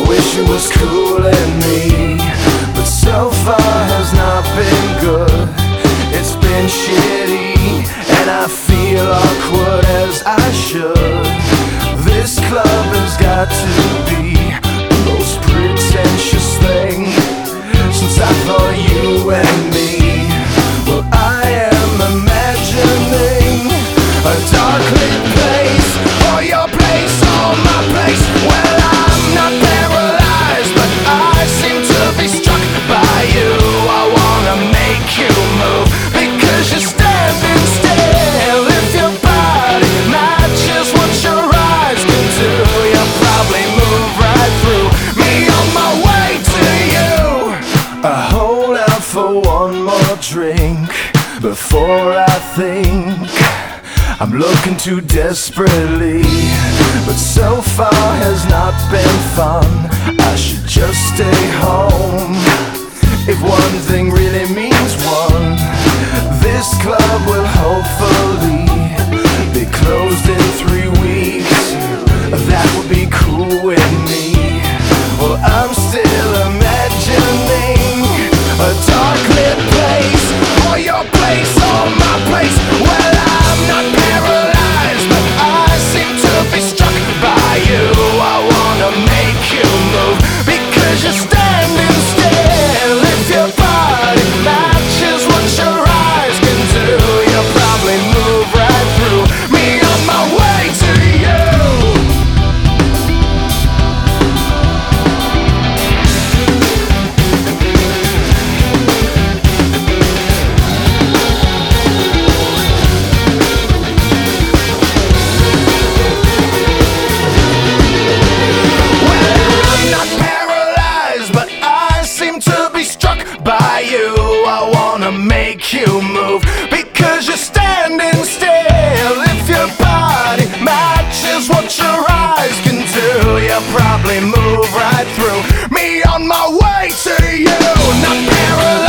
wish it was cooling me, but so far has not been good. It's been shitty, and I feel awkward as I should. This club has got to be the most pretentious thing since I thought you and me. Well, I am imagining a dark lit place, or your place, or my place. Well, I'm not paralyzed, but I seem to be struck by you. I wanna make you move because you're standing still. If your body matches what your eyes can do, you'll probably move right through me on my way to you. I hold out for one more drink before I think I'm looking too desperately, but so far has not been fun. I should just stay home. If one thing really means one, this club will hopefully be closed in 3 weeks. That would be cool with me. Well, I'm still imagining a dark lit place, or your place, or my place. Well, I'm not paralyzed, but I seem to be struck by you. I wanna make you move because you're standing still. If your body matches what your eyes can do, you'll probably move right through me on my way to you. By you, I wanna make you move because you're standing still. If your body matches what your eyes can do, you'll probably move right through me on my way to you. Not paralyzed.